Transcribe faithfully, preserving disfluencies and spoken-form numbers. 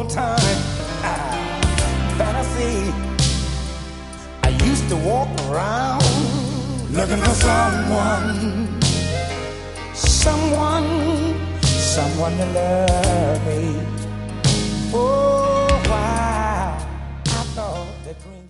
time ah, fantasy. I used to walk around looking for someone, someone, someone to love me. Oh, why I thought that green